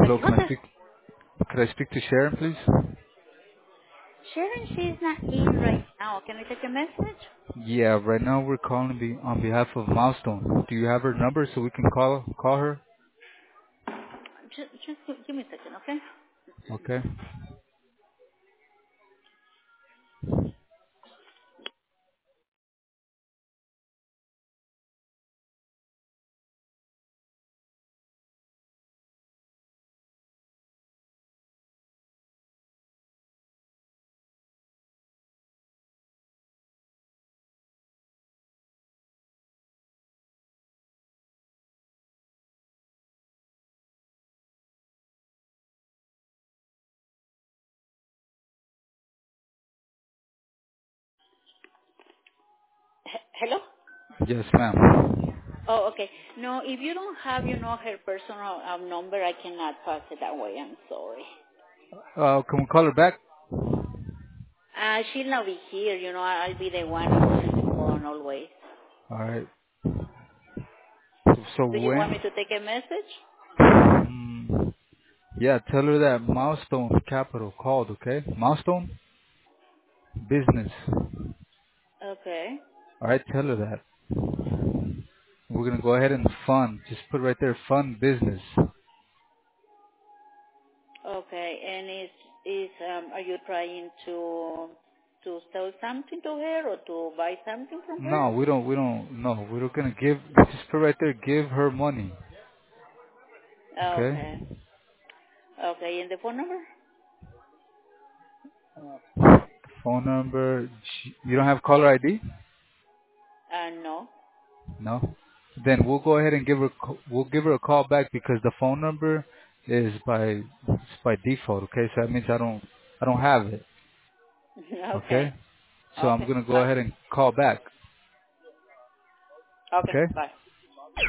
Hello, What the? could I speak to Sharon, please? Sharon, she's not in right now. Can I take a message? Yeah, right now we're calling on behalf of Milestone. Do you have her number so we can call her? Just give me a second, okay? Okay. Hello? Yes, ma'am. Oh, okay. No, if you don't have, her personal number, I cannot pass it that way. I'm sorry. Can we call her back? She'll not be here. I'll be the one answering the phone always. All right. So Do you want me when? to take a message? Yeah, tell her that Milestone Capital called, okay? Milestone Business. Okay. All right, tell her that. We're gonna go ahead and fund. Just put right there, fund business. Okay. And are you trying to sell something to her or to buy something from her? No, no, we're gonna just put right there, give her money. Okay? Okay. Okay. And the phone number? Phone number, you don't have caller ID? No. No? Then we'll go ahead and we'll give her a call back because the phone number is by default, okay? So that means I don't have it, Okay. okay? So I'm Okay. gonna go Bye. ahead and call back, Okay. okay? Bye.